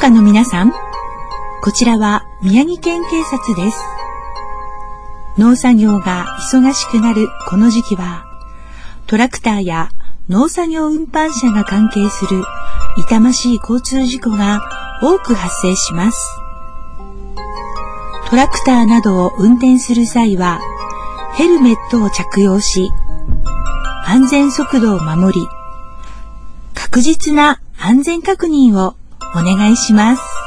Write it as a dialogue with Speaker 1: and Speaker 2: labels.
Speaker 1: 家の皆さん、こちらは宮城県警察です。農作業が忙しくなるこの時期は、トラクターや農作業運搬車が関係する痛ましい交通事故が多く発生します。トラクターなどを運転する際は、ヘルメットを着用し、安全速度を守り、確実な安全確認をお願いします。